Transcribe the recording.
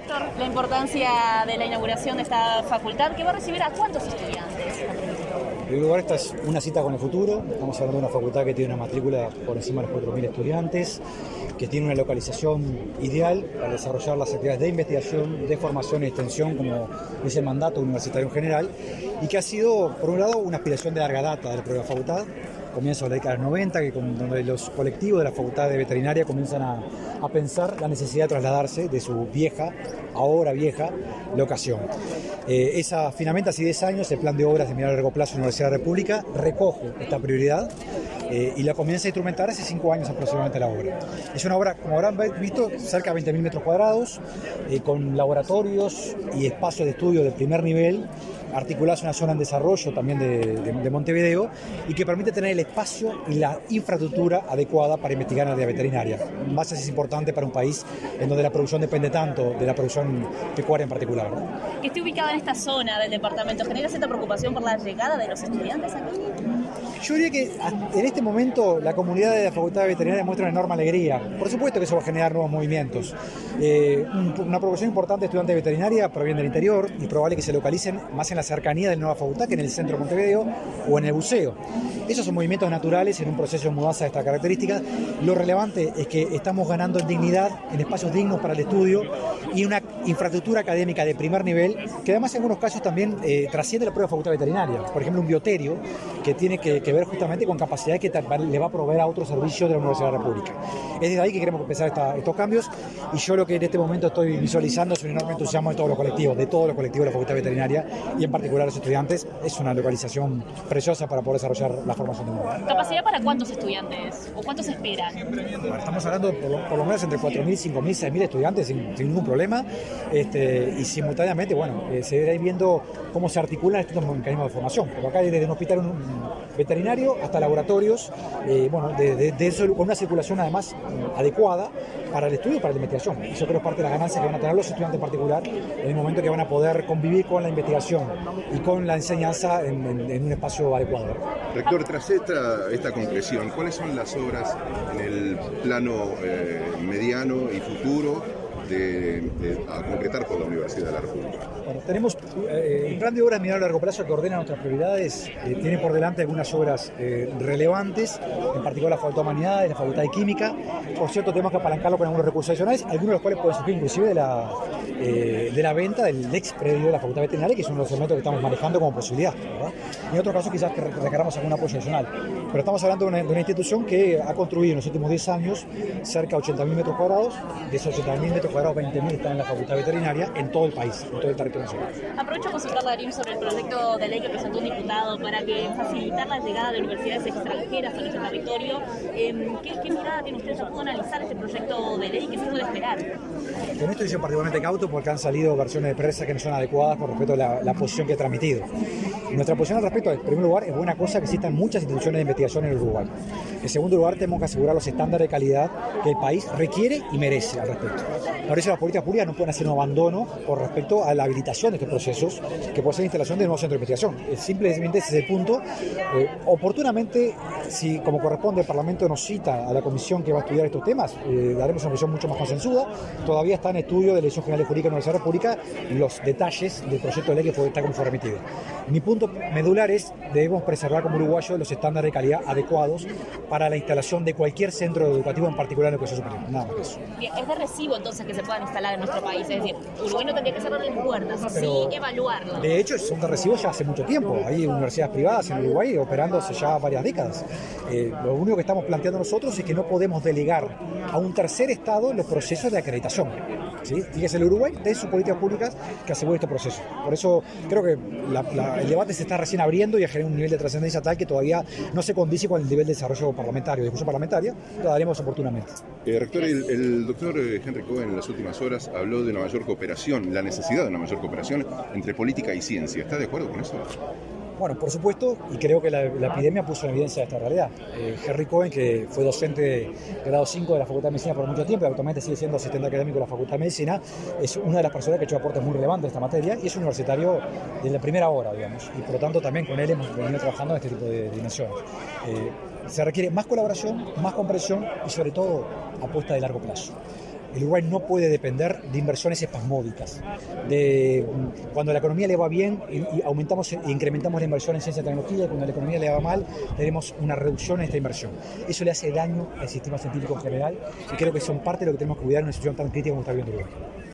Rector, la importancia de la inauguración de esta facultad, que va a recibir a ¿cuántos estudiantes? En primer lugar, esta es una cita con el futuro. Estamos hablando de una facultad que tiene una matrícula por encima de los 4.000 estudiantes, que tiene una localización ideal para desarrollar las actividades de investigación, de formación y extensión, como es el mandato universitario en general, y que ha sido, por un lado, una aspiración de larga data de la propia facultad. Comienza en la década del 90, donde los colectivos de la Facultad de Veterinaria comienzan a pensar la necesidad de trasladarse de su ahora vieja, locación. Finalmente, hace 10 años, el plan de obras de mediano y largo plazo de la Universidad de la República recoge esta prioridad y la comienza a instrumentar hace 5 años aproximadamente la obra. Es una obra, como habrán visto, cerca de 20.000 metros cuadrados, con laboratorios y espacios de estudio de primer nivel, articuladas en una zona en desarrollo también de Montevideo, y que permite tener el espacio y la infraestructura adecuada para investigar en la área veterinaria. Más es importante para un país en donde la producción depende tanto de la producción pecuaria en particular, ¿no? Que esté ubicada en esta zona del departamento, ¿genera cierta preocupación por la llegada de los estudiantes aquí? Yo diría que en este momento la comunidad de la Facultad de Veterinaria muestra una enorme alegría. Por supuesto que eso va a generar nuevos movimientos. Una proporción importante de estudiantes de veterinaria proviene del interior y probable que se localicen más en la cercanía de la nueva facultad que en el centro de Montevideo o en el buceo. Esos son movimientos naturales en un proceso de mudanza de estas características. Lo relevante es que estamos ganando en dignidad, en espacios dignos para el estudio y una infraestructura académica de primer nivel que además en algunos casos también trasciende la propia Facultad Veterinaria. Por ejemplo, un bioterio que tiene que ver justamente con capacidad que le va a proveer a otros servicios de la Universidad de la República. Es desde ahí que queremos empezar estos cambios, y yo lo que en este momento estoy visualizando es un enorme entusiasmo de todos los colectivos de la Facultad Veterinaria y en particular los estudiantes. Es una localización preciosa para poder desarrollar la formación de un mundo. ¿Capacidad para cuántos estudiantes o cuántos esperan? Bueno, estamos hablando por lo menos entre 4.000, 5.000, 6.000 estudiantes sin ningún problema, y simultáneamente, se irá viendo cómo se articulan estos mecanismos de formación. Porque acá hay desde un hospital veterinario hasta laboratorios, de eso, con una circulación además adecuada para el estudio y para la investigación. Eso creo es parte de las ganancias que van a tener los estudiantes en particular en el momento que van a poder convivir con la investigación y con la enseñanza en un espacio adecuado. Rector, tras esta concreción, ¿cuáles son las obras en el plano mediano y futuro a concretar por la Universidad de la República? Bueno, tenemos el plan de obras de mediano y largo plazo que ordena nuestras prioridades. Tiene por delante algunas obras relevantes, en particular la Facultad de Humanidades, la Facultad de Química. Por cierto, tenemos que apalancarlo con algunos recursos adicionales, algunos de los cuales pueden surgir inclusive de la venta del ex predio de la Facultad Veterinaria, que es uno de los elementos que estamos manejando como posibilidad, ¿verdad? Y en otros casos quizás que requeramos algún apoyo adicional. Pero estamos hablando de una institución que ha construido en los últimos 10 años cerca de 80.000 metros cuadrados. De esos 80.000 metros cuadrados, 20.000 están en la Facultad Veterinaria en todo el país, en todo el territorio nacional. Aprovecho a consultarle a Darín sobre el proyecto de ley que presentó un diputado para facilitar la llegada de universidades extranjeras a nuestro territorio. ¿Qué mirada tiene usted? ¿Se pudo analizar este proyecto de ley? ¿Qué se puede esperar? Con esto hice particularmente cauto porque han salido versiones de prensa que no son adecuadas con respecto a la posición que he transmitido. Nuestra posición al respecto, en primer lugar, es buena cosa que existan muchas instituciones de investigación en el Uruguay. En segundo lugar, tenemos que asegurar los estándares de calidad que el país requiere y merece al respecto. Por eso las políticas públicas no pueden hacer un abandono con respecto a la habilitación de estos procesos, que puede ser la instalación de nuevos centros de investigación. Simplemente ese es el punto. Oportunamente, si como corresponde el Parlamento nos cita a la comisión que va a estudiar estos temas, daremos una visión mucho más consensuada. Todavía está en estudio de la Dirección General de Jurídica de la Universidad de la República los detalles del proyecto de ley que está como fue remitido. Mi punto medular es: debemos preservar como uruguayos los estándares de calidad adecuados para la instalación de cualquier centro educativo, en particular en educación superior. Nada más que eso. Bien, es de recibo entonces que se puedan instalar en nuestro país, es decir, Uruguay no tendría que cerrar las puertas, sí evaluarlo. De hecho, son de recibo ya hace mucho tiempo. Hay universidades privadas en Uruguay operando hace ya varias décadas. Lo único que estamos planteando nosotros es que no podemos delegar a un tercer estado los procesos de acreditación. ¿Sí? Fíjese, el Uruguay tiene sus políticas públicas que aseguren este proceso. Por eso creo que el debate se está recién abriendo y ha generado un nivel de trascendencia tal que todavía no se condice con el nivel de desarrollo parlamentario, de discusión parlamentaria. Lo daremos oportunamente. Rector, el doctor Henry Cohen en las últimas horas habló de una mayor cooperación, la necesidad de una mayor cooperación entre política y ciencia. ¿Está de acuerdo con eso? Bueno, por supuesto, y creo que la epidemia puso en evidencia esta realidad. Henry Cohen, que fue docente de grado 5 de la Facultad de Medicina por mucho tiempo y actualmente sigue siendo asistente académico de la Facultad de Medicina, es una de las personas que ha hecho aportes muy relevantes en esta materia y es universitario desde la primera hora, digamos, y por lo tanto también con él hemos venido trabajando en este tipo de dimensiones. Se requiere más colaboración, más comprensión y sobre todo apuesta de largo plazo. El Uruguay no puede depender de inversiones espasmódicas. Cuando la economía le va bien y aumentamos e incrementamos la inversión en ciencia y tecnología, y cuando la economía le va mal, tenemos una reducción en esta inversión. Eso le hace daño al sistema científico en general y creo que son parte de lo que tenemos que cuidar en una situación tan crítica como está viviendo Uruguay.